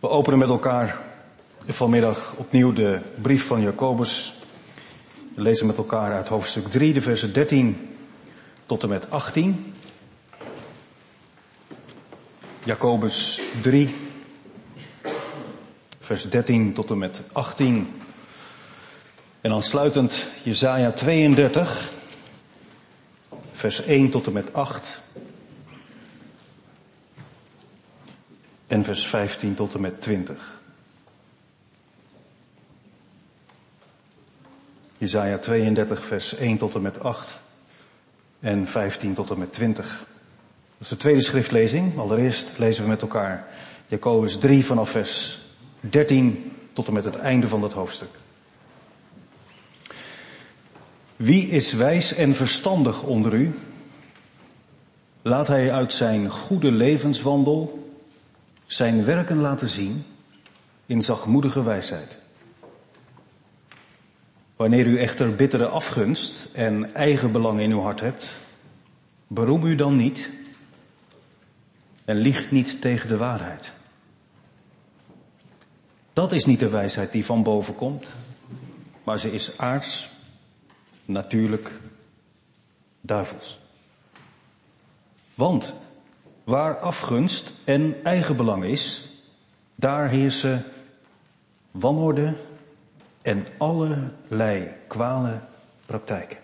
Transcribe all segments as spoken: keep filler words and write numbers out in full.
We openen met elkaar vanmiddag opnieuw de brief van Jacobus. We lezen met elkaar uit hoofdstuk drie, de versen dertien tot en met achttien. Jacobus drie, vers dertien tot en met achttien. En aansluitend Jesaja tweeëndertig, vers één tot en met acht. En vers vijftien tot en met twintig. Jesaja tweeëndertig, vers één tot en met acht. En vijftien tot en met twintig. Dat is de tweede schriftlezing. Allereerst lezen we met elkaar Jacobus drie vanaf vers dertien tot en met het einde van dat hoofdstuk. Wie is wijs en verstandig onder u? Laat hij uit zijn goede levenswandel zijn werken laten zien in zachtmoedige wijsheid. Wanneer u echter bittere afgunst en eigenbelang in uw hart hebt, beroem u dan niet en lieg niet tegen de waarheid. Dat is niet de wijsheid die van boven komt, maar ze is aards, natuurlijk, duivels. Want waar afgunst en eigenbelang is, daar heersen wanorde en allerlei kwade praktijken.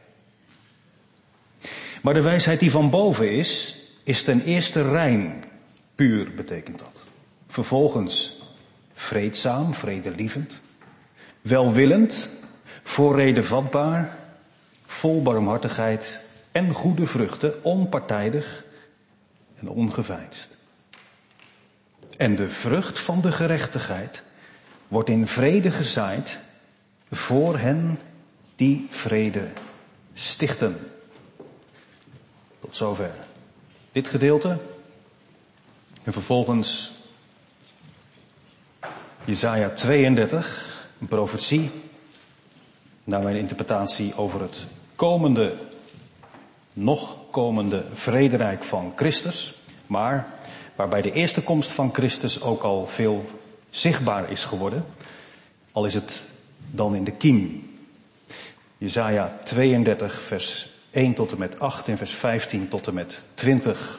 Maar de wijsheid die van boven is, is ten eerste rein, puur betekent dat. Vervolgens vreedzaam, vredelievend, welwillend, voor rede vatbaar, vol barmhartigheid en goede vruchten, onpartijdig en ongeveinsd. En de vrucht van de gerechtigheid wordt in vrede gezaaid voor hen die vrede stichten. Tot zover dit gedeelte. En vervolgens Jesaja tweeëndertig, een profetie, naar mijn interpretatie over het komende, nog komende vrederijk van Christus, maar waarbij de eerste komst van Christus ook al veel zichtbaar is geworden, al is het dan in de kiem. Jesaja tweeëndertig, vers één tot en met acht en vers vijftien tot en met twintig.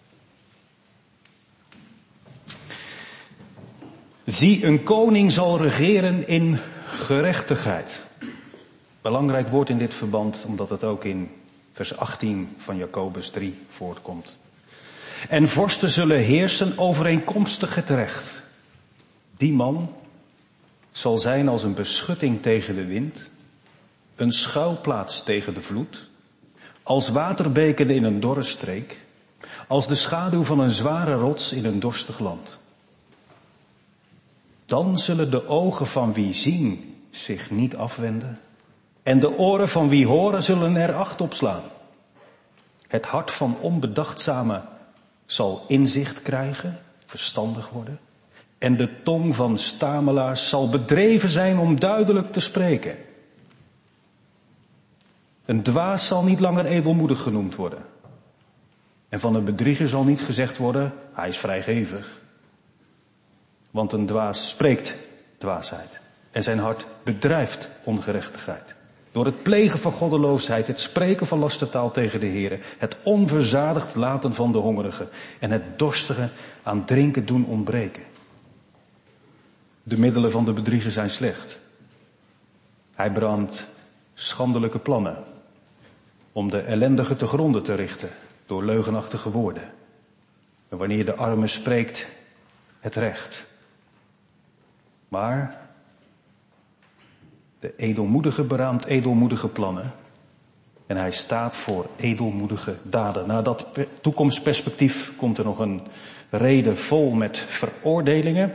Zie, een koning zal regeren in gerechtigheid. Belangrijk woord in dit verband, omdat het ook in vers achttien van Jacobus drie voortkomt. En vorsten zullen heersen overeenkomstig het recht. Die man zal zijn als een beschutting tegen de wind, een schuilplaats tegen de vloed, als waterbeken in een dorre streek, als de schaduw van een zware rots in een dorstig land. Dan zullen de ogen van wie zien zich niet afwenden, en de oren van wie horen zullen er acht op slaan. Het hart van onbedachtzamen zal inzicht krijgen, verstandig worden, en de tong van stamelaars zal bedreven zijn om duidelijk te spreken. Een dwaas zal niet langer edelmoedig genoemd worden. En van een bedrieger zal niet gezegd worden, hij is vrijgevig. Want een dwaas spreekt dwaasheid. En zijn hart bedrijft ongerechtigheid. Door het plegen van goddeloosheid, het spreken van lastertaal tegen de Heere, het onverzadigd laten van de hongerigen en het dorstige aan drinken doen ontbreken. De middelen van de bedrieger zijn slecht. Hij brandt schandelijke plannen om de ellendige te gronde te richten door leugenachtige woorden. En wanneer de arme spreekt, het recht. Maar de edelmoedige beraamt edelmoedige plannen en hij staat voor edelmoedige daden. Na dat toekomstperspectief komt er nog een reden vol met veroordelingen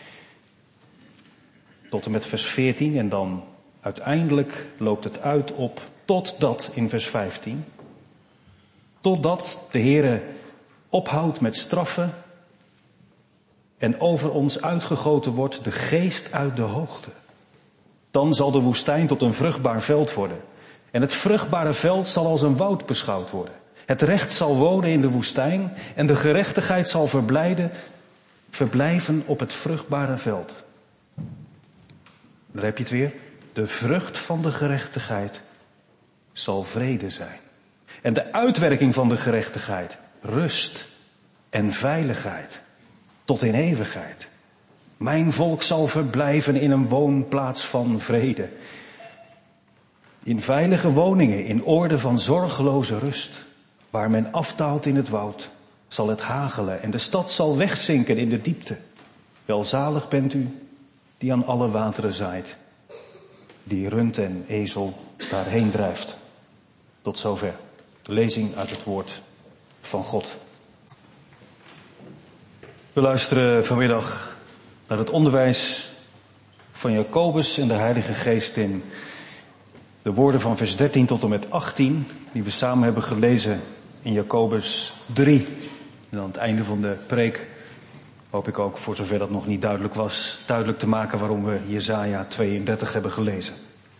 tot en met vers veertien en dan uiteindelijk loopt het uit op totdat in vers vijftien. Totdat de Heere ophoudt met straffen en over ons uitgegoten wordt de geest uit de hoogte. Dan zal de woestijn tot een vruchtbaar veld worden. En het vruchtbare veld zal als een woud beschouwd worden. Het recht zal wonen in de woestijn en de gerechtigheid zal verblijden verblijven op het vruchtbare veld. Daar heb je het weer. De vrucht van de gerechtigheid zal vrede zijn. En de uitwerking van de gerechtigheid, rust en veiligheid tot in eeuwigheid. Mijn volk zal verblijven in een woonplaats van vrede. In veilige woningen, in orde van zorgeloze rust. Waar men afdaalt in het woud, zal het hagelen en de stad zal wegzinken in de diepte. Welzalig bent u die aan alle wateren zaait, die rund en ezel daarheen drijft. Tot zover de lezing uit het woord van God. We luisteren vanmiddag naar het onderwijs van Jacobus en de Heilige Geest in de woorden van vers dertien tot en met achttien, die we samen hebben gelezen in Jacobus drie. En aan het einde van de preek hoop ik ook, voor zover dat nog niet duidelijk was, duidelijk te maken waarom we Jesaja tweeëndertig hebben gelezen.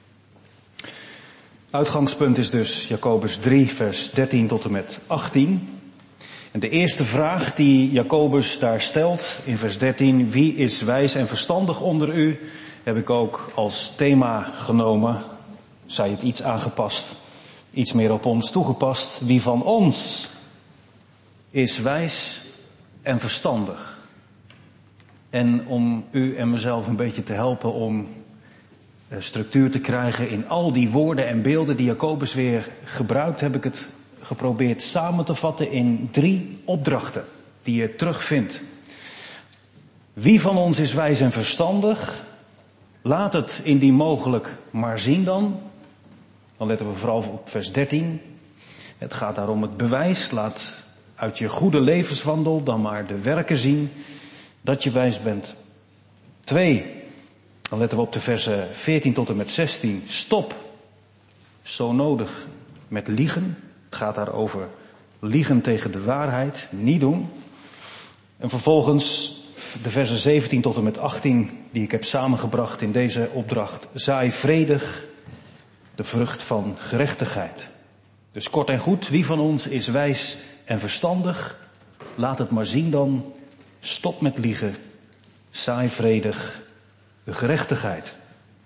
Uitgangspunt is dus Jacobus drie, vers dertien tot en met achttien. En de eerste vraag die Jacobus daar stelt in vers dertien, wie is wijs en verstandig onder u, heb ik ook als thema genomen, zij het iets aangepast, iets meer op ons toegepast. Wie van ons is wijs en verstandig? En om u en mezelf een beetje te helpen om structuur te krijgen in al die woorden en beelden die Jacobus weer gebruikt, heb ik het geprobeerd samen te vatten in drie opdrachten die je terugvindt. Wie van ons is wijs en verstandig? Laat het indien mogelijk maar zien dan. Dan letten we vooral op vers dertien. Het gaat daar om het bewijs. Laat uit je goede levenswandel dan maar de werken zien dat je wijs bent. Twee. Dan letten we op de versen veertien tot en met zestien. Stop, zo nodig, met liegen. Het gaat daar over liegen tegen de waarheid, niet doen. En vervolgens de versen zeventien tot en met achttien, die ik heb samengebracht in deze opdracht. Zaai vredig de vrucht van gerechtigheid. Dus kort en goed, wie van ons is wijs en verstandig? Laat het maar zien dan. Stop met liegen. Zaai vredig de gerechtigheid.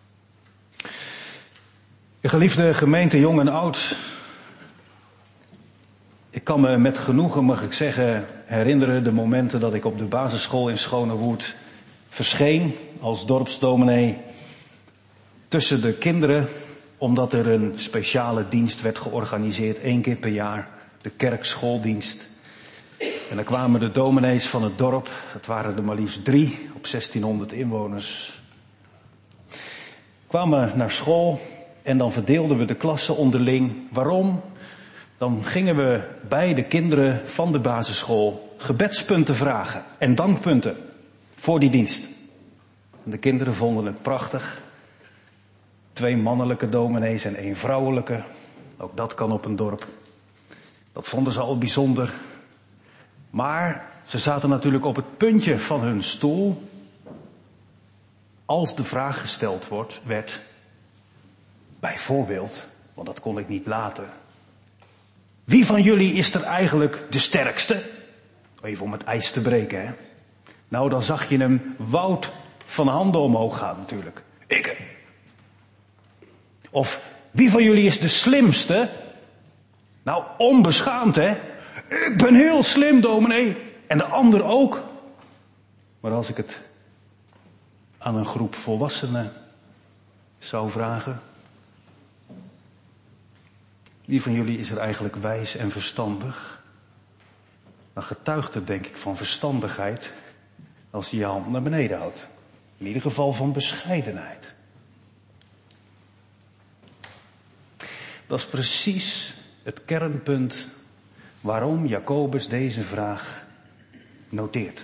Geliefde gemeente, jong en oud. Ik kan me met genoegen, mag ik zeggen, herinneren de momenten dat ik op de basisschool in Schonewoerd verscheen als dorpsdominee tussen de kinderen, omdat er een speciale dienst werd georganiseerd, één keer per jaar, de kerkschooldienst. En dan kwamen de dominees van het dorp, dat waren er maar liefst drie op zestienhonderd inwoners, kwamen naar school en dan verdeelden we de klassen onderling. Waarom? Dan gingen we bij de kinderen van de basisschool gebedspunten vragen en dankpunten voor die dienst. En de kinderen vonden het prachtig. Twee mannelijke dominees en één vrouwelijke. Ook dat kan op een dorp. Dat vonden ze al bijzonder. Maar ze zaten natuurlijk op het puntje van hun stoel als de vraag gesteld wordt, werd, bijvoorbeeld, want dat kon ik niet laten. Wie van jullie is er eigenlijk de sterkste? Even om het ijs te breken, hè. Nou, dan zag je hem Wout van handen omhoog gaan natuurlijk. Ik. Of wie van jullie is de slimste? Nou, onbeschaamd, hè. Ik ben heel slim, dominee. En de ander ook. Maar als ik het aan een groep volwassenen zou vragen, wie van jullie is er eigenlijk wijs en verstandig? Dan getuigt het denk ik van verstandigheid als je je hand naar beneden houdt. In ieder geval van bescheidenheid. Dat is precies het kernpunt waarom Jacobus deze vraag noteert.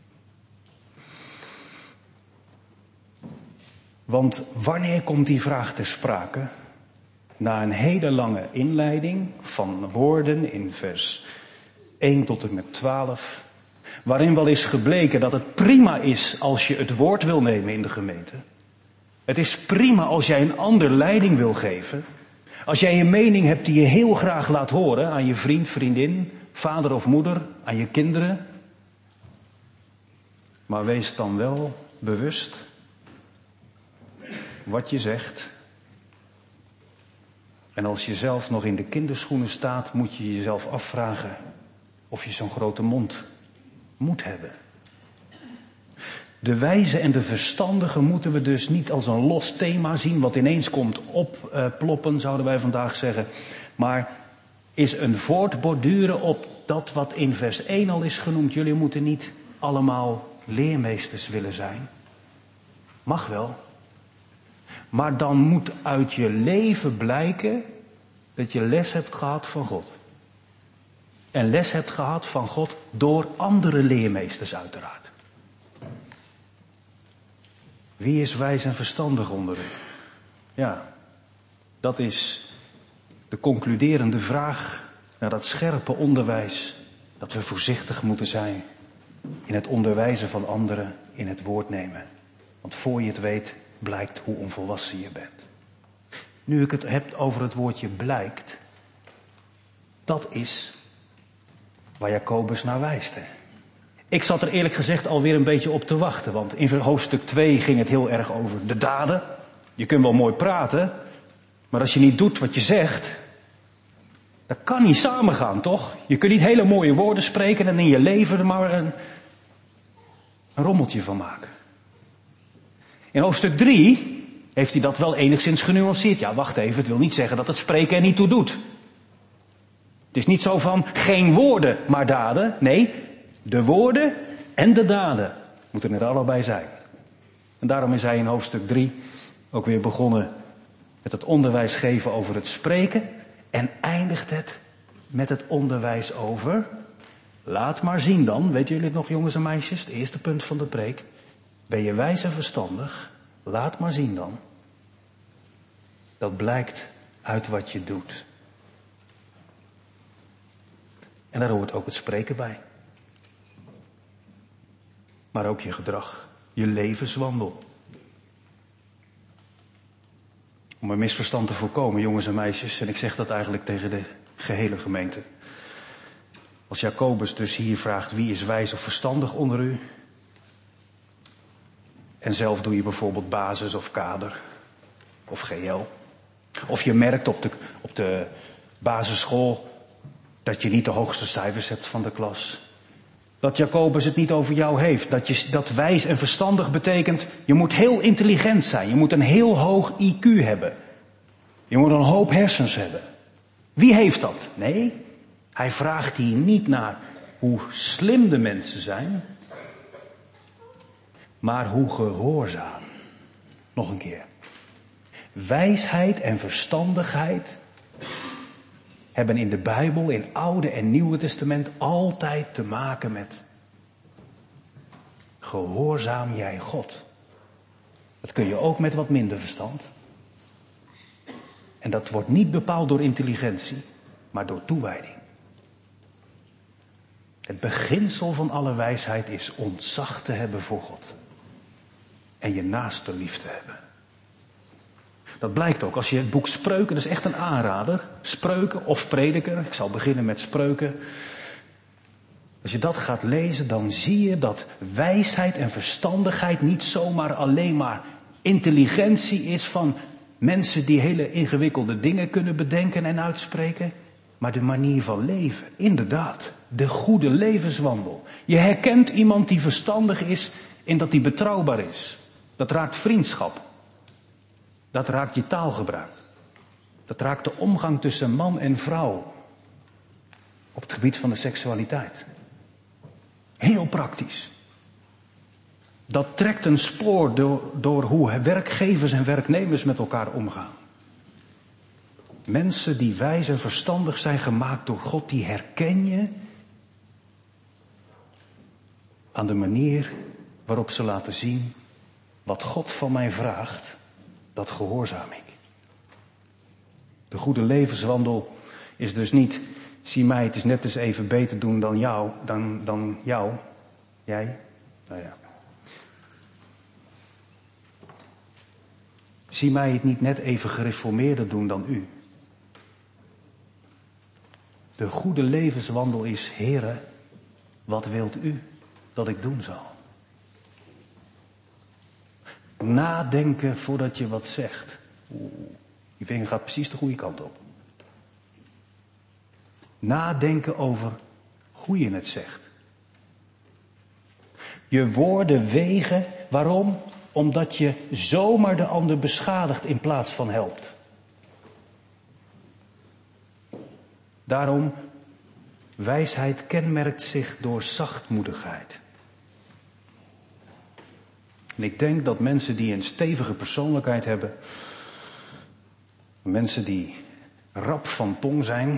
Want wanneer komt die vraag ter sprake? Na een hele lange inleiding van woorden in vers één tot en met twaalf, waarin wel is gebleken dat het prima is als je het woord wil nemen in de gemeente. Het is prima als jij een ander leiding wil geven. Als jij een mening hebt die je heel graag laat horen aan je vriend, vriendin, vader of moeder, aan je kinderen. Maar wees dan wel bewust wat je zegt. En als je zelf nog in de kinderschoenen staat, moet je jezelf afvragen of je zo'n grote mond moet hebben. De wijze en de verstandige moeten we dus niet als een los thema zien, wat ineens komt opploppen, zouden wij vandaag zeggen. Maar is een voortborduren op dat wat in vers één al is genoemd. Jullie moeten niet allemaal leermeesters willen zijn. Mag wel. Maar dan moet uit je leven blijken dat je les hebt gehad van God. En les hebt gehad van God door andere leermeesters uiteraard. Wie is wijs en verstandig onder u? Ja, dat is de concluderende vraag naar dat scherpe onderwijs. Dat we voorzichtig moeten zijn in het onderwijzen van anderen, in het woord nemen. Want voor je het weet, blijkt hoe onvolwassen je bent. Nu ik het heb over het woordje blijkt, dat is waar Jacobus naar wijst. Hè? Ik zat er eerlijk gezegd alweer een beetje op te wachten, want in hoofdstuk twee ging het heel erg over de daden. Je kunt wel mooi praten, maar als je niet doet wat je zegt, dat kan niet samengaan, toch? Je kunt niet hele mooie woorden spreken en in je leven er maar een, een rommeltje van maken. In hoofdstuk drie heeft hij dat wel enigszins genuanceerd. Ja, wacht even, het wil niet zeggen dat het spreken er niet toe doet. Het is niet zo van geen woorden, maar daden. Nee, de woorden en de daden moeten er allebei zijn. En daarom is hij in hoofdstuk drie ook weer begonnen met het onderwijs geven over het spreken. En eindigt het met het onderwijs over, laat maar zien dan, weten jullie het nog jongens en meisjes, het eerste punt van de preek. Ben je wijs en verstandig, laat maar zien dan. Dat blijkt uit wat je doet. En daar hoort ook het spreken bij. Maar ook je gedrag, je levenswandel. Om een misverstand te voorkomen, jongens en meisjes, en ik zeg dat eigenlijk tegen de gehele gemeente. Als Jacobus dus hier vraagt, wie is wijs of verstandig onder u? En zelf doe je bijvoorbeeld basis of kader of G L. Of je merkt op de, op de basisschool dat je niet de hoogste cijfers hebt van de klas. Dat Jacobus het niet over jou heeft. Dat, je, dat wijs en verstandig betekent, je moet heel intelligent zijn. Je moet een heel hoog I Q hebben. Je moet een hoop hersens hebben. Wie heeft dat? Nee, hij vraagt hier niet naar hoe slim de mensen zijn, maar hoe gehoorzaam. Nog een keer. Wijsheid en verstandigheid hebben in de Bijbel, in Oude en Nieuwe Testament, altijd te maken met gehoorzaam jij God. Dat kun je ook met wat minder verstand. En dat wordt niet bepaald door intelligentie, maar door toewijding. Het beginsel van alle wijsheid is ontzag te hebben voor God. En je naaste lief te hebben. Dat blijkt ook als je het boek Spreuken, dat is echt een aanrader. Spreuken of Prediker, ik zal beginnen met Spreuken. Als je dat gaat lezen, dan zie je dat wijsheid en verstandigheid niet zomaar alleen maar intelligentie is van mensen die hele ingewikkelde dingen kunnen bedenken en uitspreken. Maar de manier van leven, inderdaad, de goede levenswandel. Je herkent iemand die verstandig is in dat hij betrouwbaar is. Dat raakt vriendschap. Dat raakt je taalgebruik. Dat raakt de omgang tussen man en vrouw. Op het gebied van de seksualiteit. Heel praktisch. Dat trekt een spoor door, door hoe werkgevers en werknemers met elkaar omgaan. Mensen die wijs en verstandig zijn gemaakt door God, die herken je aan de manier waarop ze laten zien wat God van mij vraagt, dat gehoorzaam ik. De goede levenswandel is dus niet, zie mij het is net eens even beter doen dan jou, dan, dan jou. Jij? Nou ja. Zie mij het niet net even gereformeerder doen dan u. De goede levenswandel is, Heere, wat wilt u dat ik doen zal? Nadenken voordat je wat zegt. Oeh, die vinger gaat precies de goede kant op. Nadenken over hoe je het zegt. Je woorden wegen. Waarom? Omdat je zomaar de ander beschadigt in plaats van helpt. Daarom, wijsheid kenmerkt zich door zachtmoedigheid. En ik denk dat mensen die een stevige persoonlijkheid hebben, mensen die rap van tong zijn,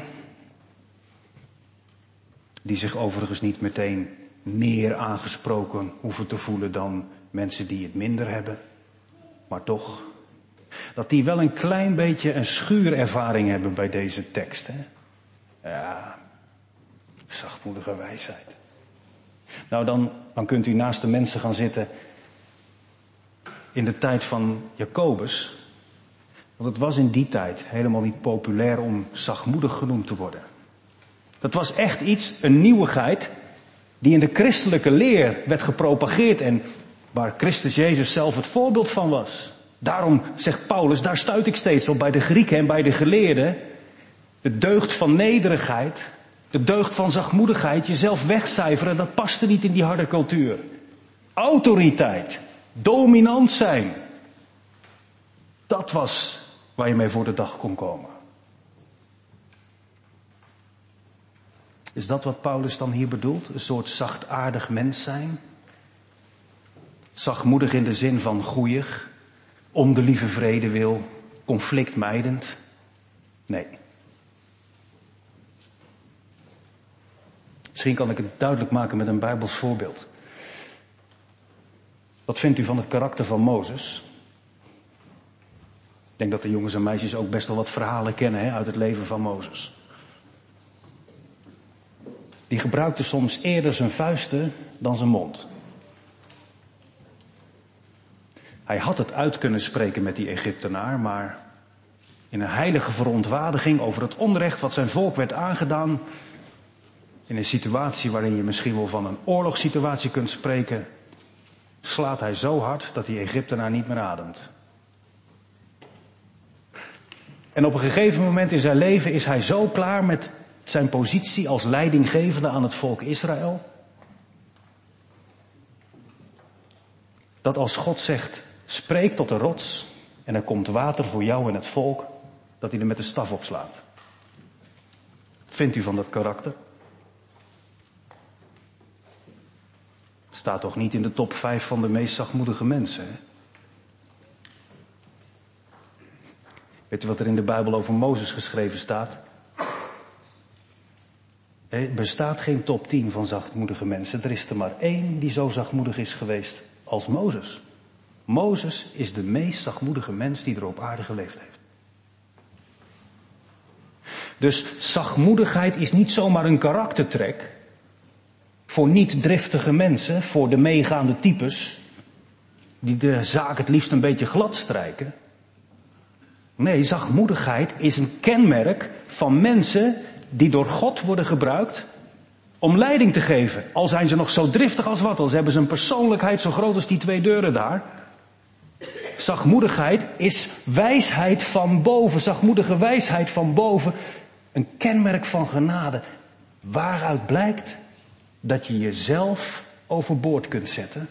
die zich overigens niet meteen meer aangesproken hoeven te voelen dan mensen die het minder hebben, maar toch, dat die wel een klein beetje een schuurervaring hebben bij deze tekst. Hè? Ja, zachtmoedige wijsheid. Nou, dan, dan kunt u naast de mensen gaan zitten in de tijd van Jacobus. Want het was in die tijd helemaal niet populair om zachtmoedig genoemd te worden. Dat was echt iets, een nieuwigheid, die in de christelijke leer werd gepropageerd en waar Christus Jezus zelf het voorbeeld van was. Daarom zegt Paulus, daar stuit ik steeds op bij de Grieken en bij de geleerden. De deugd van nederigheid, de deugd van zachtmoedigheid, jezelf wegcijferen, dat paste niet in die harde cultuur. Autoriteit, dominant zijn, dat was waar je mee voor de dag kon komen. Is dat wat Paulus dan hier bedoelt? Een soort zachtaardig mens zijn? Zachtmoedig in de zin van goeig, om de lieve vrede wil, conflictmijdend? Nee. Misschien kan ik het duidelijk maken met een Bijbels voorbeeld. Wat vindt u van het karakter van Mozes? Ik denk dat de jongens en meisjes ook best wel wat verhalen kennen hè, uit het leven van Mozes. Die gebruikte soms eerder zijn vuisten dan zijn mond. Hij had het uit kunnen spreken met die Egyptenaar, maar in een heilige verontwaardiging over het onrecht wat zijn volk werd aangedaan, in een situatie waarin je misschien wel van een oorlogssituatie kunt spreken, slaat hij zo hard dat die Egyptenaar niet meer ademt. En op een gegeven moment in zijn leven is hij zo klaar met zijn positie als leidinggevende aan het volk Israël, dat als God zegt, spreek tot de rots en er komt water voor jou en het volk, dat hij er met de staf op slaat. Wat vindt u van dat karakter? Staat toch niet in de top vijf van de meest zachtmoedige mensen, hè? Weet u wat er in de Bijbel over Mozes geschreven staat? Er bestaat geen top tien van zachtmoedige mensen. Er is er maar één die zo zachtmoedig is geweest als Mozes. Mozes is de meest zachtmoedige mens die er op aarde geleefd heeft. Dus zachtmoedigheid is niet zomaar een karaktertrek voor niet driftige mensen, voor de meegaande types die de zaak het liefst een beetje glad strijken. Nee, zachtmoedigheid is een kenmerk van mensen die door God worden gebruikt om leiding te geven. Al zijn ze nog zo driftig als wat, al hebben ze een persoonlijkheid zo groot als die twee deuren daar. Zachtmoedigheid is wijsheid van boven, zachtmoedige wijsheid van boven. Een kenmerk van genade, waaruit blijkt dat je jezelf overboord kunt zetten,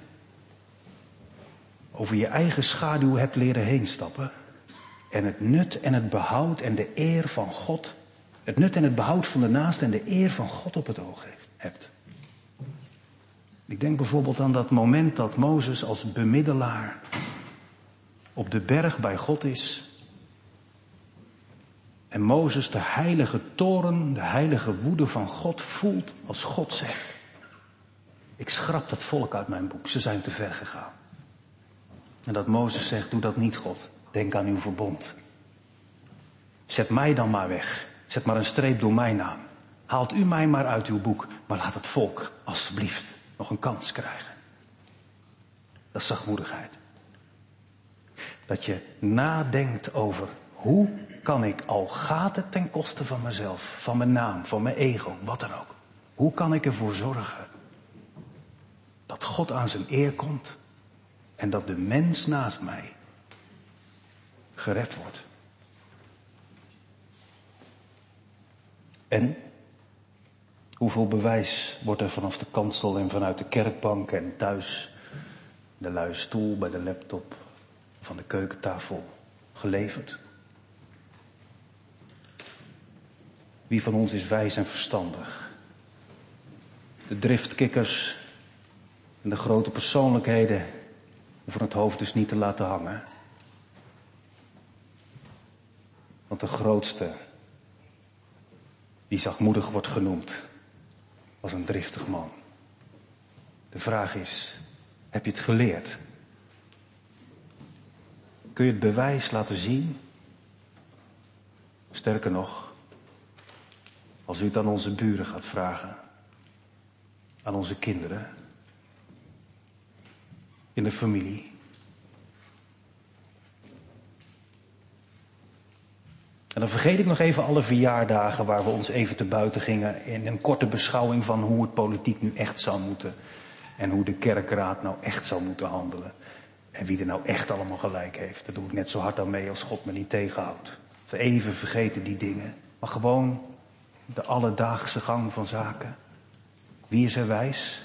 over je eigen schaduw hebt leren heen stappen en het nut en het behoud en de eer van God, het nut en het behoud van de naaste en de eer van God op het oog heeft, hebt. Ik denk bijvoorbeeld aan dat moment dat Mozes als bemiddelaar op de berg bij God is en Mozes de heilige toorn, de heilige woede van God voelt als God zegt, ik schrap dat volk uit mijn boek, ze zijn te ver gegaan. En dat Mozes zegt, doe dat niet God, denk aan uw verbond. Zet mij dan maar weg, zet maar een streep door mijn naam. Haalt u mij maar uit uw boek, maar laat het volk alstublieft nog een kans krijgen. Dat is zachtmoedigheid. Dat je nadenkt over hoe kan ik, al gaat het ten koste van mezelf, van mijn naam, van mijn ego, wat dan ook. Hoe kan ik ervoor zorgen dat God aan zijn eer komt en dat de mens naast mij gered wordt. En hoeveel bewijs wordt er vanaf de kansel en vanuit de kerkbank en thuis, de luie stoel, bij de laptop, van de keukentafel geleverd? Wie van ons is wijs en verstandig? De driftkikkers en de grote persoonlijkheden hoeven het hoofd dus niet te laten hangen. Want de grootste, die zachtmoedig wordt genoemd, was een driftig man. De vraag is, heb je het geleerd? Kun je het bewijs laten zien? Sterker nog, als u het aan onze buren gaat vragen, aan onze kinderen, in de familie. En dan vergeet ik nog even alle verjaardagen waar we ons even te buiten gingen in een korte beschouwing van hoe het politiek nu echt zou moeten. En hoe de kerkraad nou echt zou moeten handelen. En wie er nou echt allemaal gelijk heeft. Daar doe ik net zo hard aan mee als God me niet tegenhoudt. Dus even vergeten die dingen. Maar gewoon de alledaagse gang van zaken. Wie is er wijs?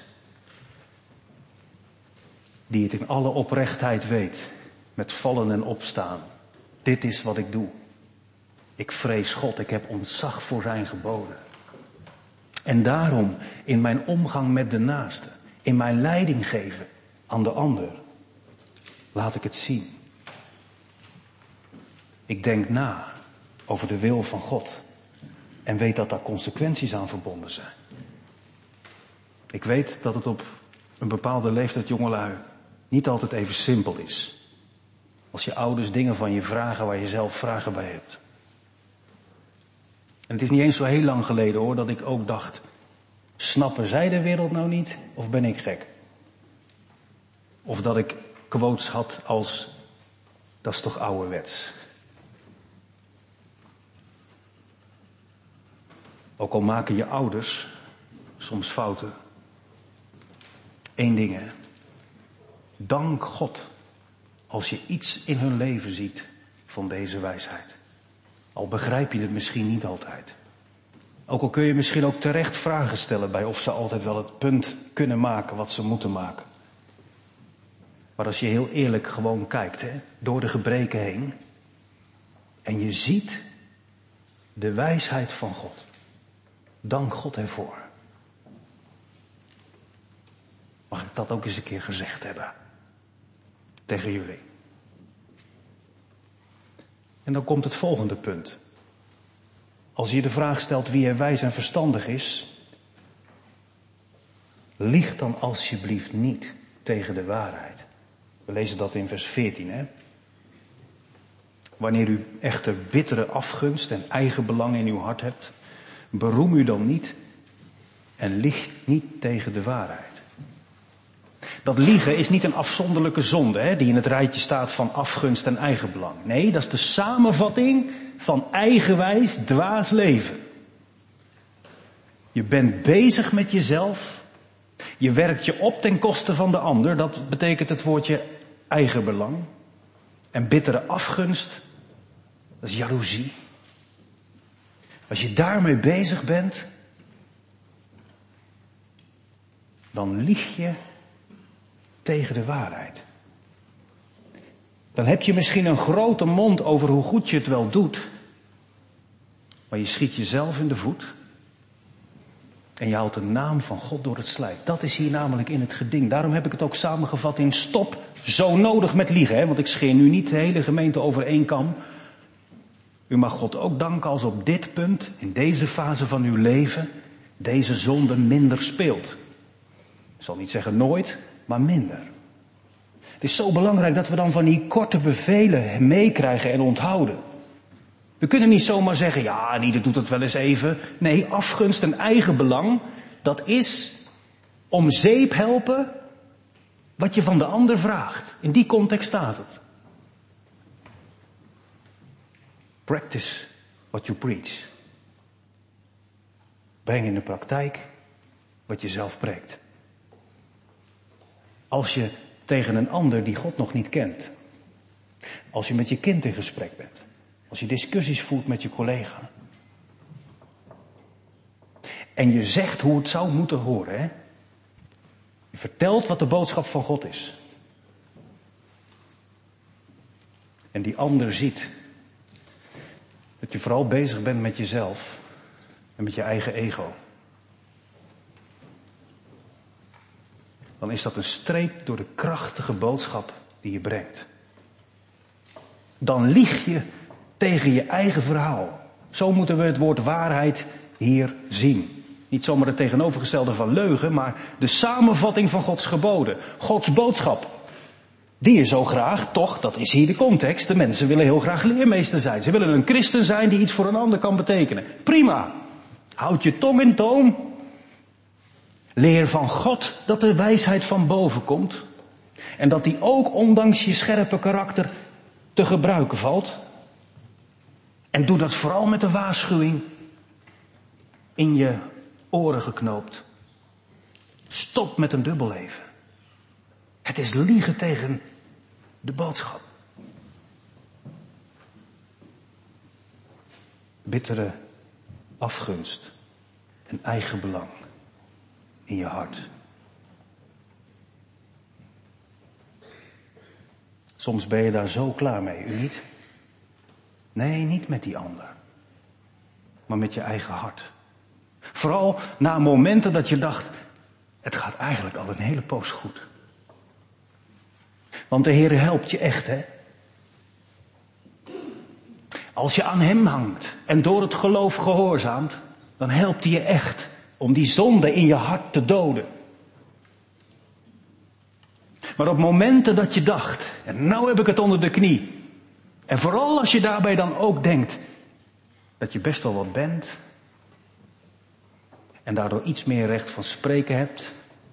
Die het in alle oprechtheid weet. Met vallen en opstaan. Dit is wat ik doe. Ik vrees God, ik heb ontzag voor zijn geboden. En daarom in mijn omgang met de naaste, in mijn leiding geven aan de ander, laat ik het zien. Ik denk na over de wil van God en weet dat daar consequenties aan verbonden zijn. Ik weet dat het op een bepaalde leeftijd, jongelui, niet altijd even simpel is. Als je ouders dingen van je vragen waar je zelf vragen bij hebt. En het is niet eens zo heel lang geleden hoor, dat ik ook dacht, snappen zij de wereld nou niet of ben ik gek? Of dat ik quotes had als, dat is toch ouderwets. Ook al maken je ouders soms fouten. Eén ding hè, dank God als je iets in hun leven ziet van deze wijsheid. Al begrijp je het misschien niet altijd. Ook al kun je misschien ook terecht vragen stellen bij of ze altijd wel het punt kunnen maken wat ze moeten maken. Maar als je heel eerlijk gewoon kijkt, hè, door de gebreken heen. En je ziet de wijsheid van God. Dank God ervoor. Mag ik dat ook eens een keer gezegd hebben? Tegen jullie. En dan komt het volgende punt. Als je de vraag stelt wie er wijs en verstandig is, lieg dan alsjeblieft niet tegen de waarheid. We lezen dat in vers veertien, hè. Wanneer u echter bittere afgunst en eigenbelang in uw hart hebt, beroem u dan niet en lieg niet tegen de waarheid. Dat liegen is niet een afzonderlijke zonde, hè, die in het rijtje staat van afgunst en eigenbelang. Nee, dat is de samenvatting van eigenwijs dwaas leven. Je bent bezig met jezelf. Je werkt je op ten koste van de ander. Dat betekent het woordje eigenbelang. En bittere afgunst, dat is jaloezie. Als je daarmee bezig bent, dan lieg je tegen de waarheid. Dan heb je misschien een grote mond over hoe goed je het wel doet, maar je schiet jezelf in de voet en je haalt de naam van God door het slijk. Dat is hier namelijk in het geding. Daarom heb ik het ook samengevat in stop zo nodig met liegen. Hè? Want ik scheer nu niet de hele gemeente over één kam. U mag God ook danken als op dit punt, in deze fase van uw leven, deze zonde minder speelt. Ik zal niet zeggen nooit, maar minder. Het is zo belangrijk dat we dan van die korte bevelen meekrijgen en onthouden. We kunnen niet zomaar zeggen, ja, ieder doet het wel eens even. Nee, afgunst en eigenbelang, dat is om zeep helpen wat je van de ander vraagt. In die context staat het. Practice what you preach. Breng in de praktijk wat je zelf preekt. Als je tegen een ander die God nog niet kent. Als je met je kind in gesprek bent. Als je discussies voert met je collega. En je zegt hoe het zou moeten horen, hè? Je vertelt wat de boodschap van God is. En die ander ziet dat je vooral bezig bent met jezelf en met je eigen ego. Dan is dat een streep door de krachtige boodschap die je brengt. Dan lieg je tegen je eigen verhaal. Zo moeten we het woord waarheid hier zien. Niet zomaar het tegenovergestelde van leugen, maar de samenvatting van Gods geboden. Gods boodschap. Die je zo graag, toch, dat is hier de context. De mensen willen heel graag leermeester zijn. Ze willen een christen zijn die iets voor een ander kan betekenen. Prima. Houd je tong in toom. Leer van God dat de wijsheid van boven komt. En dat die ook ondanks je scherpe karakter te gebruiken valt. En doe dat vooral met de waarschuwing in je oren geknoopt. Stop met een dubbelleven. Het is liegen tegen de boodschap. Bittere afgunst en eigen belang in je hart. Soms ben je daar zo klaar mee, u niet? Nee, niet met die ander. Maar met je eigen hart. Vooral na momenten dat je dacht, het gaat eigenlijk al een hele poos goed. Want de Heer helpt je echt, hè? Als je aan Hem hangt en door het geloof gehoorzaamt, dan helpt Hij je echt om die zonde in je hart te doden. Maar op momenten dat je dacht, en nou heb ik het onder de knie. En vooral als je daarbij dan ook denkt dat je best wel wat bent. En daardoor iets meer recht van spreken hebt.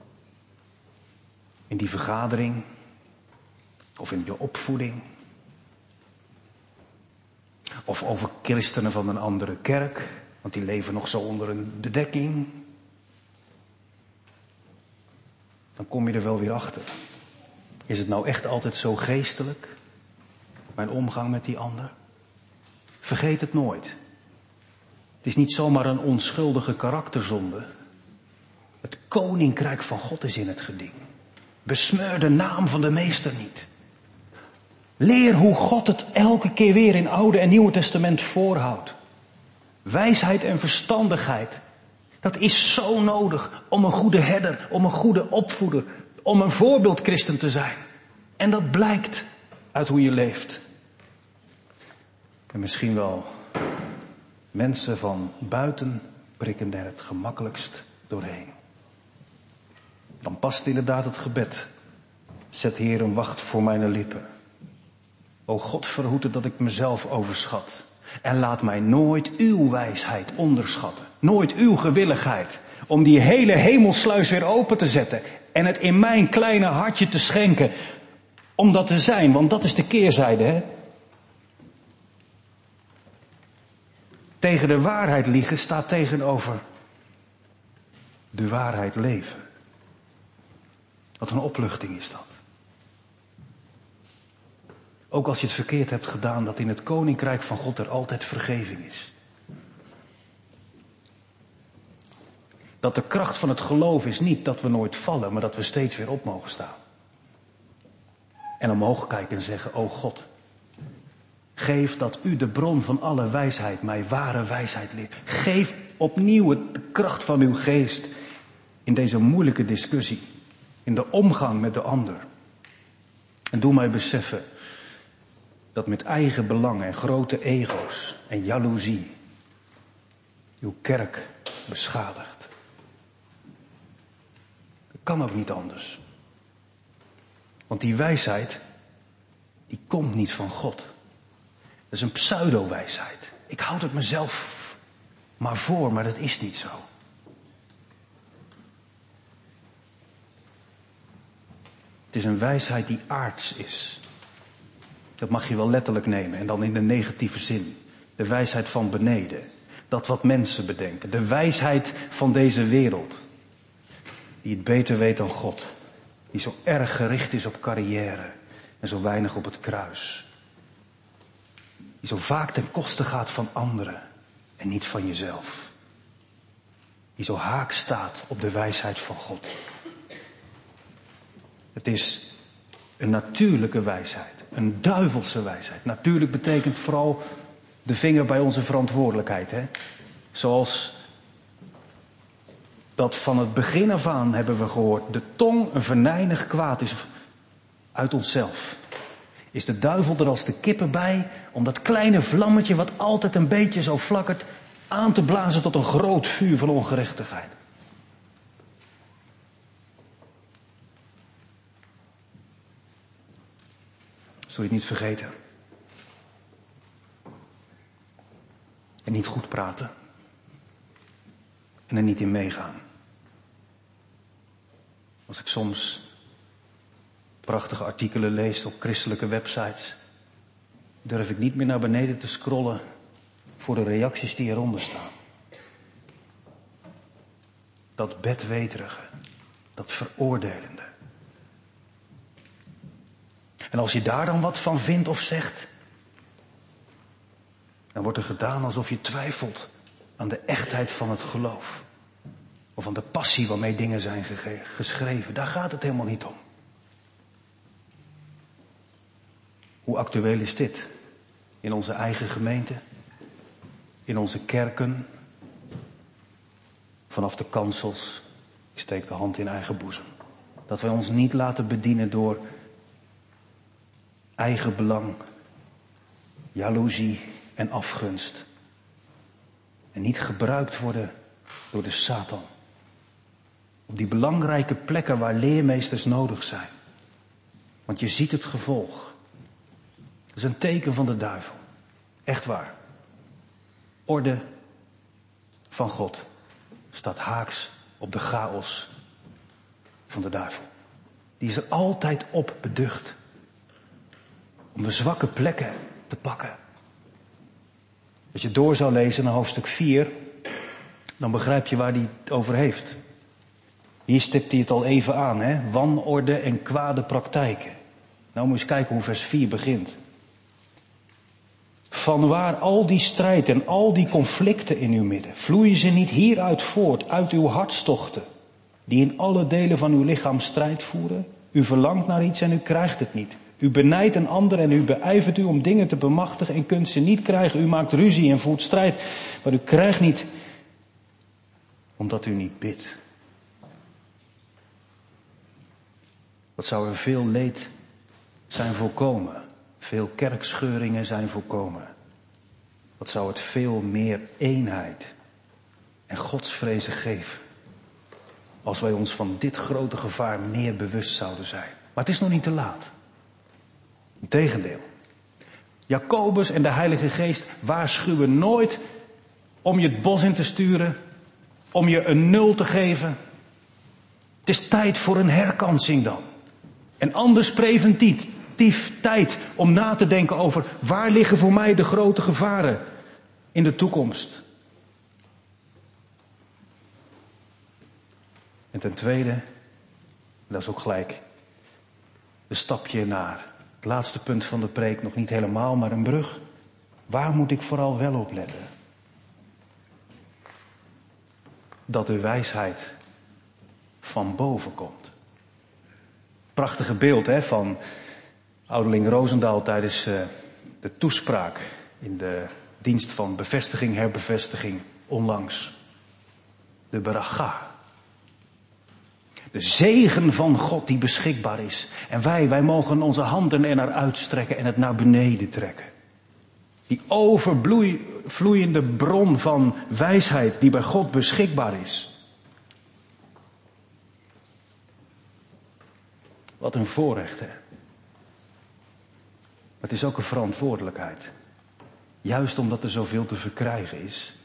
In die vergadering. Of in je opvoeding. Of over christenen van een andere kerk. Want die leven nog zo onder een bedekking. Dan kom je er wel weer achter. Is het nou echt altijd zo geestelijk? Mijn omgang met die ander? Vergeet het nooit. Het is niet zomaar een onschuldige karakterzonde. Het koninkrijk van God is in het geding. Besmeur de naam van de meester niet. Leer hoe God het elke keer weer in Oude en Nieuwe Testament voorhoudt. Wijsheid en verstandigheid. Dat is zo nodig om een goede herder, om een goede opvoeder, om een voorbeeldchristen te zijn. En dat blijkt uit hoe je leeft. En misschien wel mensen van buiten prikken er het gemakkelijkst doorheen. Dan past inderdaad het gebed. Zet Heer een wacht voor mijn lippen. O God, verhoed het dat ik mezelf overschat. En laat mij nooit uw wijsheid onderschatten. Nooit uw gewilligheid. Om die hele hemelsluis weer open te zetten. En het in mijn kleine hartje te schenken. Om dat te zijn, want dat is de keerzijde, hè. Tegen de waarheid liegen staat tegenover de waarheid leven. Wat een opluchting is dat. Ook als je het verkeerd hebt gedaan, dat in het koninkrijk van God er altijd vergeving is. Dat de kracht van het geloof is niet dat we nooit vallen, maar dat we steeds weer op mogen staan. En omhoog kijken en zeggen, o God, geef dat u de bron van alle wijsheid, mij ware wijsheid leert. Geef opnieuw de kracht van uw geest in deze moeilijke discussie, in de omgang met de ander. En doe mij beseffen dat met eigen belangen en grote ego's en jaloezie uw kerk beschadigt. Dat kan ook niet anders. Want die wijsheid, die komt niet van God. Dat is een pseudo-wijsheid. Ik houd het mezelf maar voor, maar dat is niet zo. Het is een wijsheid die aards is. Dat mag je wel letterlijk nemen en dan in de negatieve zin. De wijsheid van beneden. Dat wat mensen bedenken. De wijsheid van deze wereld. Die het beter weet dan God. Die zo erg gericht is op carrière en zo weinig op het kruis. Die zo vaak ten koste gaat van anderen en niet van jezelf. Die zo haak staat op de wijsheid van God. Het is een natuurlijke wijsheid, een duivelse wijsheid. Natuurlijk betekent vooral de vinger bij onze verantwoordelijkheid. Hè? Zoals dat van het begin af aan hebben we gehoord. De tong een venijnig kwaad is uit onszelf. Is de duivel er als de kippen bij om dat kleine vlammetje wat altijd een beetje zo flakkert aan te blazen tot een groot vuur van ongerechtigheid. Zul je het niet vergeten. En niet goed praten. En er niet in meegaan. Als ik soms prachtige artikelen lees op christelijke websites, durf ik niet meer naar beneden te scrollen voor de reacties die eronder staan. Dat bedweterige, dat veroordelende. En als je daar dan wat van vindt of zegt, dan wordt er gedaan alsof je twijfelt aan de echtheid van het geloof. Of aan de passie waarmee dingen zijn gege- geschreven. Daar gaat het helemaal niet om. Hoe actueel is dit? In onze eigen gemeente? In onze kerken? Vanaf de kansels? Ik steek de hand in eigen boezem. Dat wij ons niet laten bedienen door eigen belang, jaloezie en afgunst. En niet gebruikt worden door de Satan. Op die belangrijke plekken waar leermeesters nodig zijn. Want je ziet het gevolg. Dat is een teken van de duivel. Echt waar. Orde van God staat haaks op de chaos van de duivel. Die is er altijd op beducht. Om de zwakke plekken te pakken. Als je door zou lezen naar hoofdstuk vier, dan begrijp je waar hij het over heeft. Hier stipt hij het al even aan, hè? Wanorde en kwade praktijken. Nou moet je eens kijken hoe vers vier begint. Vanwaar al die strijd en al die conflicten in uw midden? Vloeien ze niet hieruit voort, uit uw hartstochten, die in alle delen van uw lichaam strijd voeren? U verlangt naar iets en u krijgt het niet. U benijdt een ander en u beijvert u om dingen te bemachtigen en kunt ze niet krijgen. U maakt ruzie en voert strijd, maar u krijgt niet, omdat u niet bidt. Wat zou er veel leed zijn voorkomen. Veel kerkscheuringen zijn voorkomen. Wat zou het veel meer eenheid en godsvrezen geven. Als wij ons van dit grote gevaar meer bewust zouden zijn. Maar het is nog niet te laat. Integendeel. Jacobus en de Heilige Geest waarschuwen nooit om je het bos in te sturen. Om je een nul te geven. Het is tijd voor een herkansing dan. En anders preventief tijd om na te denken over waar liggen voor mij de grote gevaren in de toekomst. En ten tweede, dat is ook gelijk een stapje naar het laatste punt van de preek, nog niet helemaal, maar een brug. Waar moet ik vooral wel op letten? Dat de wijsheid van boven komt. Prachtige beeld hè, van ouderling Roosendaal tijdens uh, de toespraak in de dienst van bevestiging, herbevestiging onlangs. De beracha. De zegen van God die beschikbaar is. En wij, wij mogen onze handen er naar uitstrekken en het naar beneden trekken. Die overvloeiende bron van wijsheid die bij God beschikbaar is. Wat een voorrecht, hè. Het is ook een verantwoordelijkheid. Juist omdat er zoveel te verkrijgen is.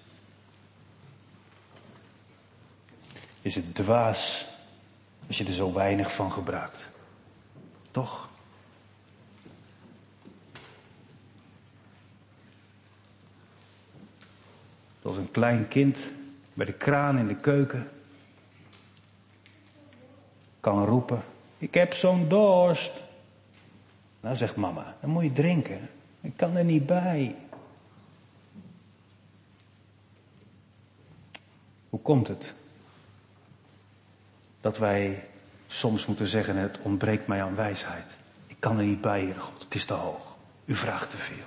Is het dwaas als je er zo weinig van gebruikt. Toch? Zoals een klein kind bij de kraan in de keuken kan roepen Ik heb zo'n dorst. Nou, zegt mama, dan moet je drinken. Ik kan er niet bij. Hoe komt het dat wij soms moeten zeggen, het ontbreekt mij aan wijsheid. Ik kan er niet bij, Heere God, het is te hoog. U vraagt te veel.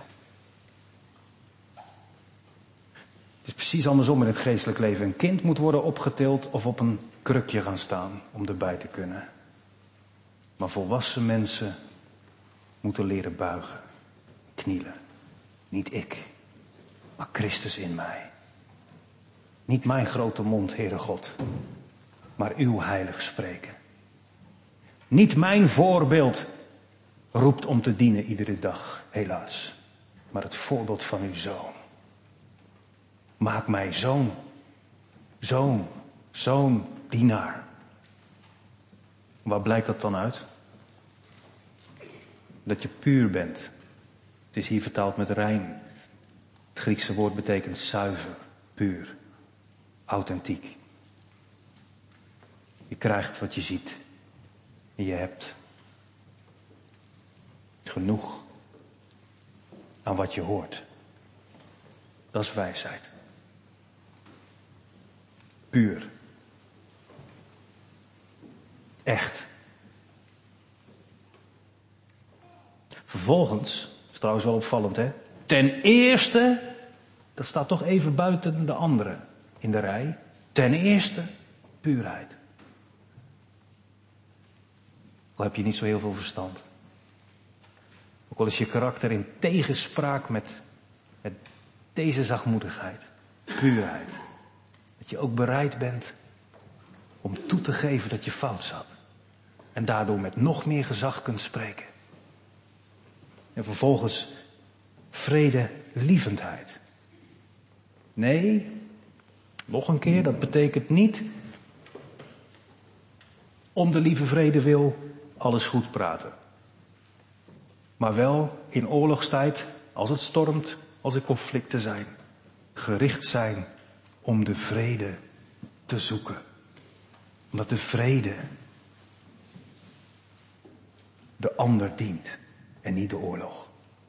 Het is precies andersom in het geestelijk leven. Een kind moet worden opgetild of op een krukje gaan staan om erbij te kunnen. Maar volwassen mensen moeten leren buigen, knielen. Niet ik, maar Christus in mij. Niet mijn grote mond, Heere God, maar uw heilig spreken. Niet mijn voorbeeld roept om te dienen iedere dag, helaas, maar het voorbeeld van uw Zoon. Maak mij zoon, zoon, zoon, dienaar. Waar blijkt dat dan uit? Dat je puur bent. Het is hier vertaald met rein. Het Griekse woord betekent zuiver, puur, authentiek. Je krijgt wat je ziet. En je hebt genoeg aan wat je hoort. Dat is wijsheid. Puur. Echt. Vervolgens, dat is trouwens wel opvallend hè. Ten eerste, dat staat toch even buiten de andere in de rij. Ten eerste, puurheid. Al heb je niet zo heel veel verstand. Ook al is je karakter in tegenspraak met, met deze zachtmoedigheid. Puurheid. Dat je ook bereid bent om toe te geven dat je fout zat. En daardoor met nog meer gezag kunt spreken. En vervolgens vredelievendheid. Nee, nog een keer, dat betekent niet om de lieve vrede wil alles goed praten. Maar wel in oorlogstijd, als het stormt, als er conflicten zijn, gericht zijn om de vrede te zoeken. Omdat de vrede de ander dient en niet de oorlog.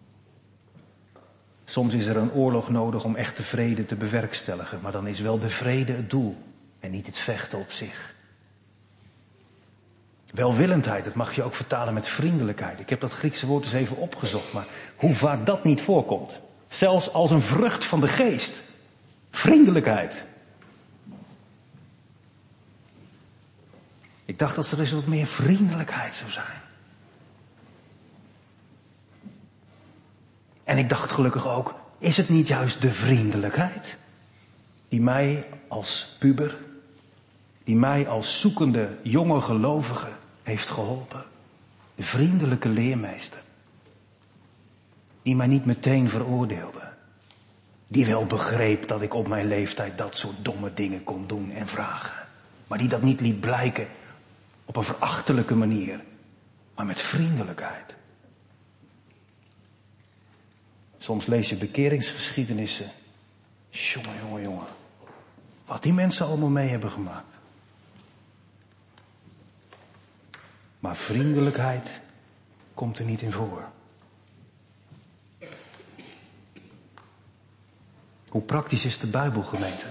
Soms is er een oorlog nodig om echte vrede te bewerkstelligen, maar dan is wel de vrede het doel en niet het vechten op zich. Welwillendheid, dat mag je ook vertalen met vriendelijkheid. Ik heb dat Griekse woord eens even opgezocht, maar hoe vaak dat niet voorkomt. Zelfs als een vrucht van de geest. Vriendelijkheid. Ik dacht dat er eens wat meer vriendelijkheid zou zijn. En ik dacht gelukkig ook, is het niet juist de vriendelijkheid die mij als puber, die mij als zoekende jonge gelovige heeft geholpen? De vriendelijke leermeester. Die mij niet meteen veroordeelde. Die wel begreep dat ik op mijn leeftijd dat soort domme dingen kon doen en vragen. Maar die dat niet liet blijken op een verachtelijke manier, maar met vriendelijkheid. Soms lees je bekeringsgeschiedenissen. Jongen, jongen, jongen. Wat die mensen allemaal mee hebben gemaakt. Maar vriendelijkheid komt er niet in voor. Hoe praktisch is de Bijbel, gemeente?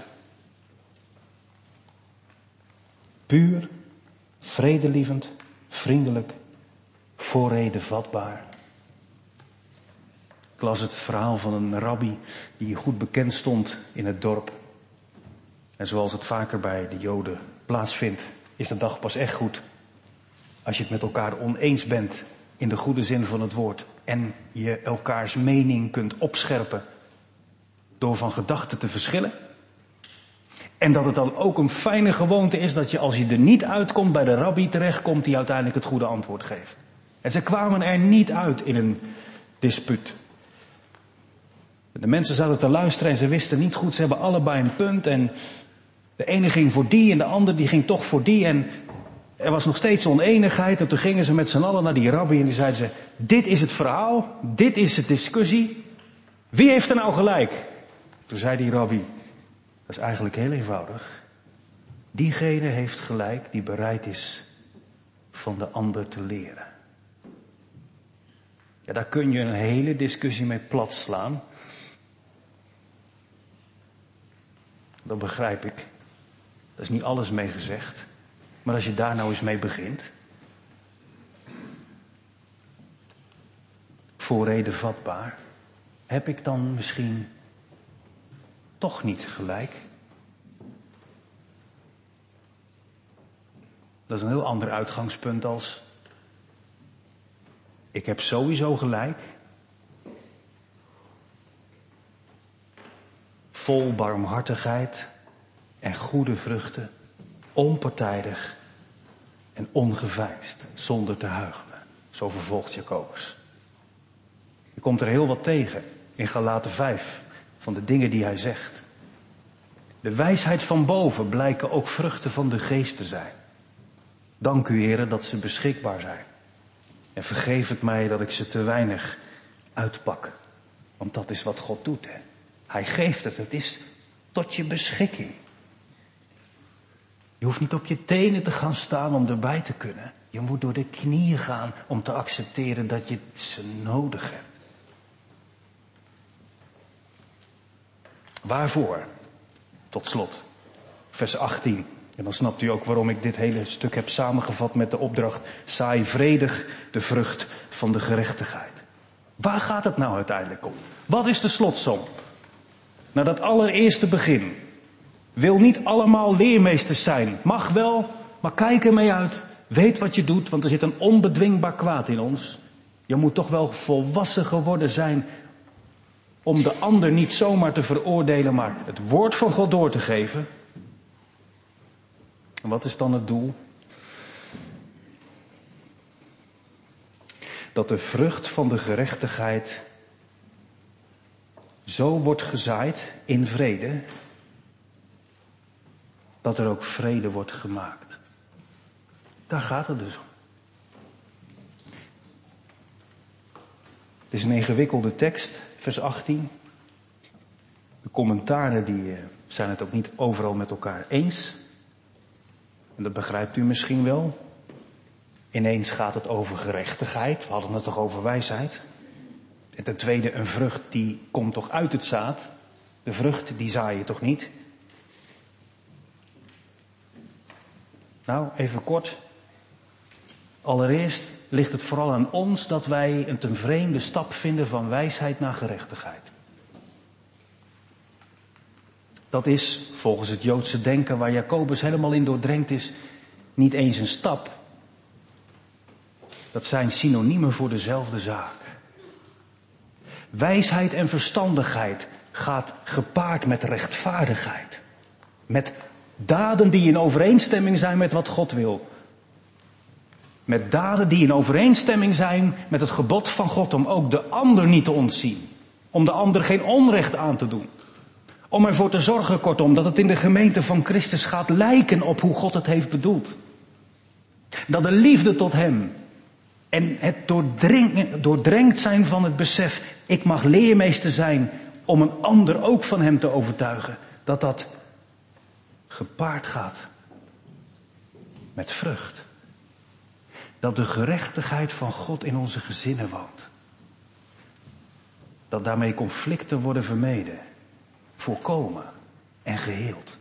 Puur, vredelievend, vriendelijk, voorrede vatbaar. Ik las het verhaal van een rabbi die goed bekend stond in het dorp. En zoals het vaker bij de Joden plaatsvindt, is de dag pas echt goed als je het met elkaar oneens bent in de goede zin van het woord. En je elkaars mening kunt opscherpen door van gedachten te verschillen. En dat het dan ook een fijne gewoonte is dat je, als je er niet uitkomt, bij de rabbi terechtkomt die uiteindelijk het goede antwoord geeft. En ze kwamen er niet uit in een dispuut. De mensen zaten te luisteren en ze wisten niet goed, ze hebben allebei een punt. En de ene ging voor die en de ander die ging toch voor die. En er was nog steeds oneenigheid. En toen gingen ze met z'n allen naar die rabbi en die zeiden ze, dit is het verhaal, dit is de discussie. Wie heeft er nou gelijk? Toen zei die rabbi, dat is eigenlijk heel eenvoudig. Diegene heeft gelijk die bereid is van de ander te leren. Ja, daar kun je een hele discussie mee platslaan. Dat begrijp ik. Daar is niet alles mee gezegd. Maar als je daar nou eens mee begint. Voor reden vatbaar. Heb ik dan misschien toch niet gelijk? Dat is een heel ander uitgangspunt als... Ik heb sowieso gelijk. Vol barmhartigheid en goede vruchten. Onpartijdig en ongeveinsd. Zonder te huichelen. Zo vervolgt Jacobus. Je komt er heel wat tegen in Galaten vijf. Van de dingen die hij zegt. De wijsheid van boven blijken ook vruchten van de geest te zijn. Dank u, heren, dat ze beschikbaar zijn. En vergeef het mij dat ik ze te weinig uitpak. Want dat is wat God doet, hè. Hij geeft het. Het is tot je beschikking. Je hoeft niet op je tenen te gaan staan om erbij te kunnen. Je moet door de knieën gaan om te accepteren dat je ze nodig hebt. Waarvoor? Tot slot. Vers achttien. En dan snapt u ook waarom ik dit hele stuk heb samengevat met de opdracht. Zaai vredig de vrucht van de gerechtigheid. Waar gaat het nou uiteindelijk om? Wat is de slotsom? Nou, dat allereerste begin. Wil niet allemaal leermeesters zijn. Mag wel, maar kijk ermee uit. Weet wat je doet, want er zit een onbedwingbaar kwaad in ons. Je moet toch wel volwassen geworden zijn om de ander niet zomaar te veroordelen, maar het woord van God door te geven. En wat is dan het doel? Dat de vrucht van de gerechtigheid zo wordt gezaaid in vrede, dat er ook vrede wordt gemaakt. Daar gaat het dus om. Het is een ingewikkelde tekst, vers achttien. De commentaren die zijn het ook niet overal met elkaar eens. En dat begrijpt u misschien wel. Ineens gaat het over gerechtigheid. We hadden het toch over wijsheid. En ten tweede, een vrucht die komt toch uit het zaad. De vrucht die zaai je toch niet? Nou, even kort. Allereerst ligt het vooral aan ons dat wij een ten vreemde stap vinden van wijsheid naar gerechtigheid. Dat is, volgens het Joodse denken waar Jacobus helemaal in doordrenkt is, niet eens een stap. Dat zijn synoniemen voor dezelfde zaak. Wijsheid en verstandigheid gaat gepaard met rechtvaardigheid. Met daden die in overeenstemming zijn met wat God wil. Met daden die in overeenstemming zijn met het gebod van God om ook de ander niet te ontzien. Om de ander geen onrecht aan te doen. Om ervoor te zorgen, kortom, dat het in de gemeente van Christus gaat lijken op hoe God het heeft bedoeld. Dat de liefde tot hem en het doordrenkt, doordrenkt zijn van het besef, ik mag leermeester zijn om een ander ook van hem te overtuigen. Dat dat gepaard gaat met vrucht. Dat de gerechtigheid van God in onze gezinnen woont. Dat daarmee conflicten worden vermeden, voorkomen en geheeld.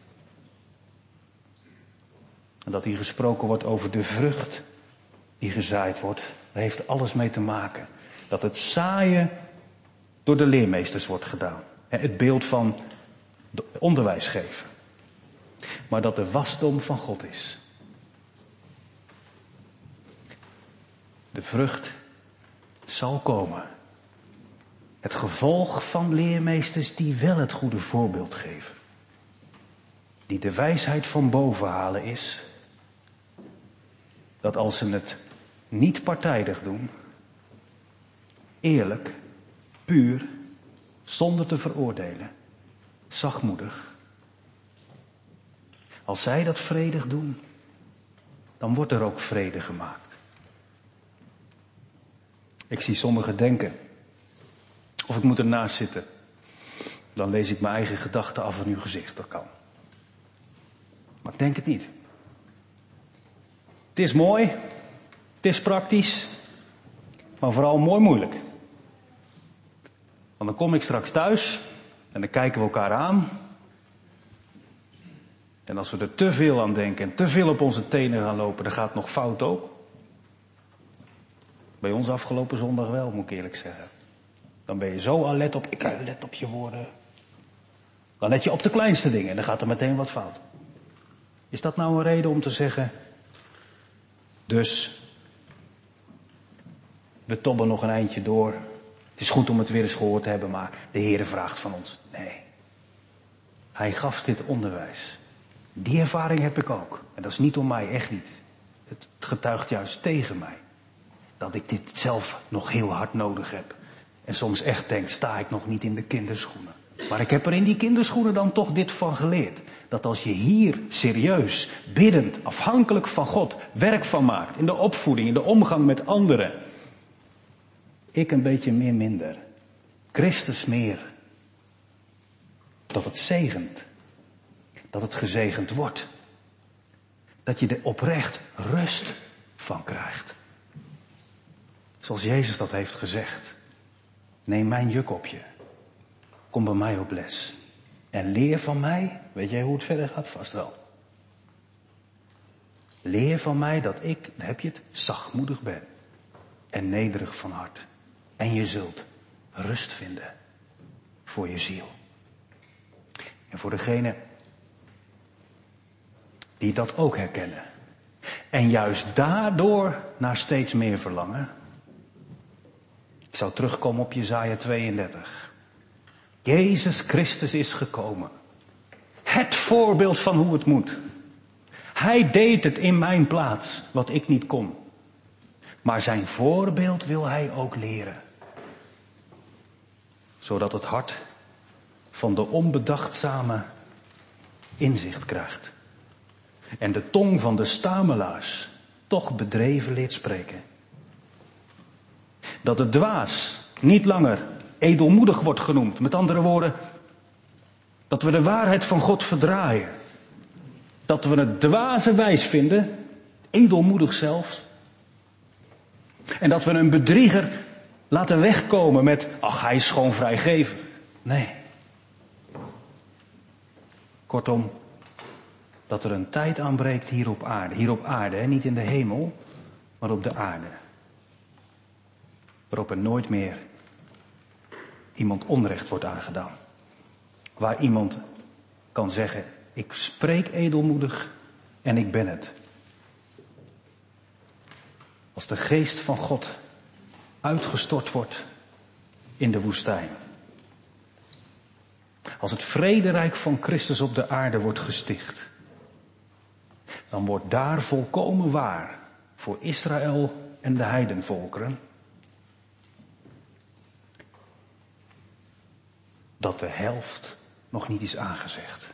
En dat hier gesproken wordt over de vrucht die gezaaid wordt, daar heeft alles mee te maken. Dat het zaaien door de leermeesters wordt gedaan. Het beeld van onderwijs geven. Maar dat de wasdom van God is. De vrucht zal komen. Het gevolg van leermeesters die wel het goede voorbeeld geven. Die de wijsheid van boven halen is dat als ze het niet partijdig doen, eerlijk, puur, zonder te veroordelen, zachtmoedig. Als zij dat vredig doen, dan wordt er ook vrede gemaakt. Ik zie sommigen denken, of ik moet ernaast zitten. Dan lees ik mijn eigen gedachten af in uw gezicht, dat kan. Maar ik denk het niet. Het is mooi Het is praktisch, maar vooral mooi moeilijk. Want dan kom ik straks thuis en dan kijken we elkaar aan. En als we er te veel aan denken en te veel op onze tenen gaan lopen, dan gaat het nog fout ook. Bij ons afgelopen zondag wel, moet ik eerlijk zeggen. Dan ben je zo alert op, ik let op je woorden. Dan let je op de kleinste dingen en dan gaat er meteen wat fout. Is dat nou een reden om te zeggen, dus we tobben nog een eindje door. Het is goed om het weer eens gehoord te hebben, maar de Heere vraagt van ons. Nee. Hij gaf dit onderwijs. Die ervaring heb ik ook. En dat is niet om mij, echt niet. Het getuigt juist tegen mij. Dat ik dit zelf nog heel hard nodig heb. En soms echt denk, sta ik nog niet in de kinderschoenen. Maar ik heb er in die kinderschoenen dan toch dit van geleerd. Dat als je hier serieus, biddend, afhankelijk van God, werk van maakt. In de opvoeding, in de omgang met anderen. Ik een beetje meer minder. Christus meer. Dat het zegent. Dat het gezegend wordt. Dat je er oprecht rust van krijgt. Zoals Jezus dat heeft gezegd. Neem mijn juk op je. Kom bij mij op les. En leer van mij. Weet jij hoe het verder gaat? Vast wel. Leer van mij dat ik, dan heb je het, zachtmoedig ben. En nederig van hart. En je zult rust vinden. Voor je ziel. En voor degene die dat ook herkennen. En juist daardoor naar steeds meer verlangen. Ik zou terugkomen op Jesaja tweeëndertig. Jezus Christus is gekomen. Het voorbeeld van hoe het moet. Hij deed het in mijn plaats, wat ik niet kon. Maar zijn voorbeeld wil hij ook leren. Zodat het hart van de onbedachtzame inzicht krijgt. En de tong van de stamelaars toch bedreven leert spreken. Dat de dwaas niet langer edelmoedig wordt genoemd. Met andere woorden, dat we de waarheid van God verdraaien. Dat we het dwaze wijs vinden, edelmoedig zelfs. En dat we een bedrieger laten wegkomen met, ach, hij is gewoon vrijgevig. Nee. Kortom, dat er een tijd aanbreekt hier op aarde. Hier op aarde, hè? Niet in de hemel, maar op de aarde. Waarop er nooit meer iemand onrecht wordt aangedaan. Waar iemand kan zeggen, ik spreek edelmoedig en ik ben het. Als de geest van God uitgestort wordt in de woestijn. Als het vrederijk van Christus op de aarde wordt gesticht. Dan wordt daar volkomen waar voor Israël en de heidenvolkeren. Dat de helft nog niet is aangezegd.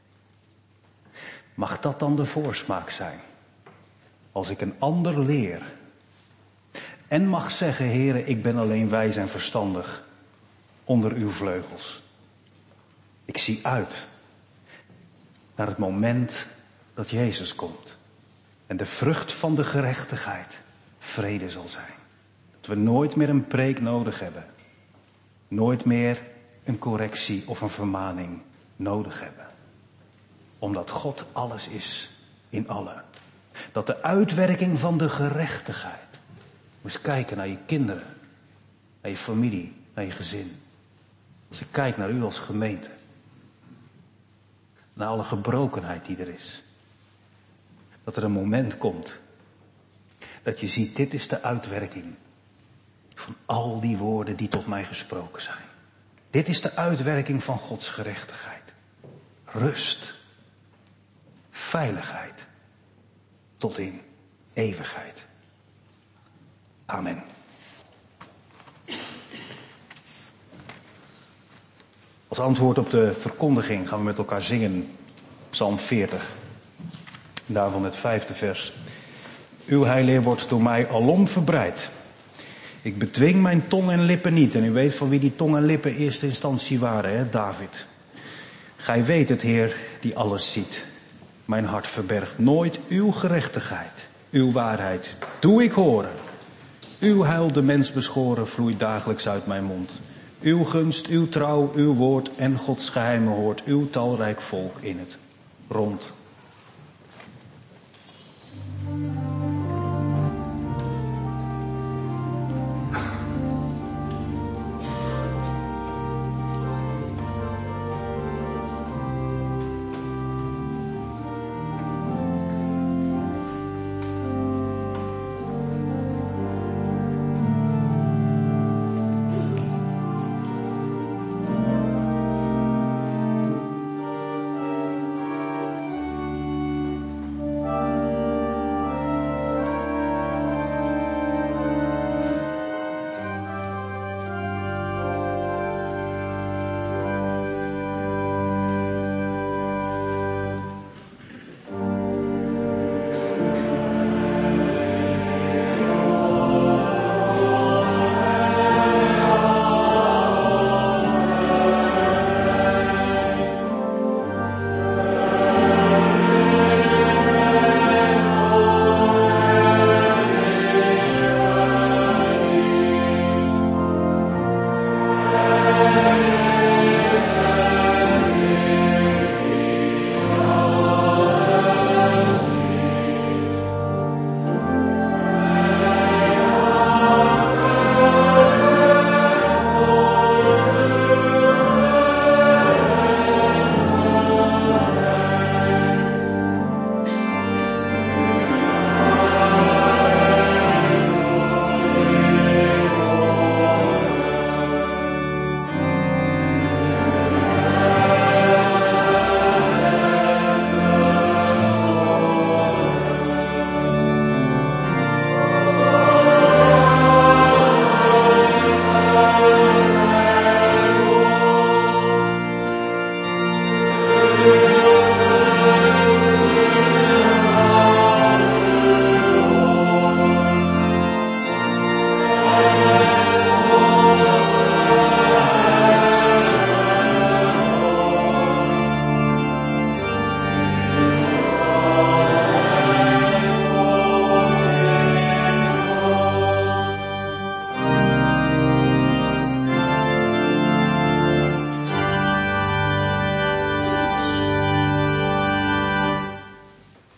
Mag dat dan de voorsmaak zijn? Als ik een ander leer. En mag zeggen, Heere, ik ben alleen wijs en verstandig onder uw vleugels. Ik zie uit naar het moment dat Jezus komt. En de vrucht van de gerechtigheid vrede zal zijn. Dat we nooit meer een preek nodig hebben. Nooit meer een correctie of een vermaning nodig hebben. Omdat God alles is in allen. Dat de uitwerking van de gerechtigheid. Moet eens kijken naar je kinderen. Naar je familie. Naar je gezin. Als ik kijk naar u als gemeente. Naar alle gebrokenheid die er is. Dat er een moment komt. Dat je ziet, dit is de uitwerking. Van al die woorden die tot mij gesproken zijn. Dit is de uitwerking van Gods gerechtigheid. Rust. Veiligheid. Tot in eeuwigheid. Amen. Als antwoord op de verkondiging gaan we met elkaar zingen. Psalm veertig. Daarvan het vijfde vers. Uw heilleer wordt door mij alom verbreid. Ik bedwing mijn tong en lippen niet. En u weet van wie die tong en lippen in eerste instantie waren, hè? David. Gij weet het, Heer, die alles ziet. Mijn hart verbergt nooit uw gerechtigheid. Uw waarheid doe ik horen. Uw heil de mens beschoren vloeit dagelijks uit mijn mond. Uw gunst, uw trouw, uw woord en Gods geheimen hoort uw talrijk volk in het rond.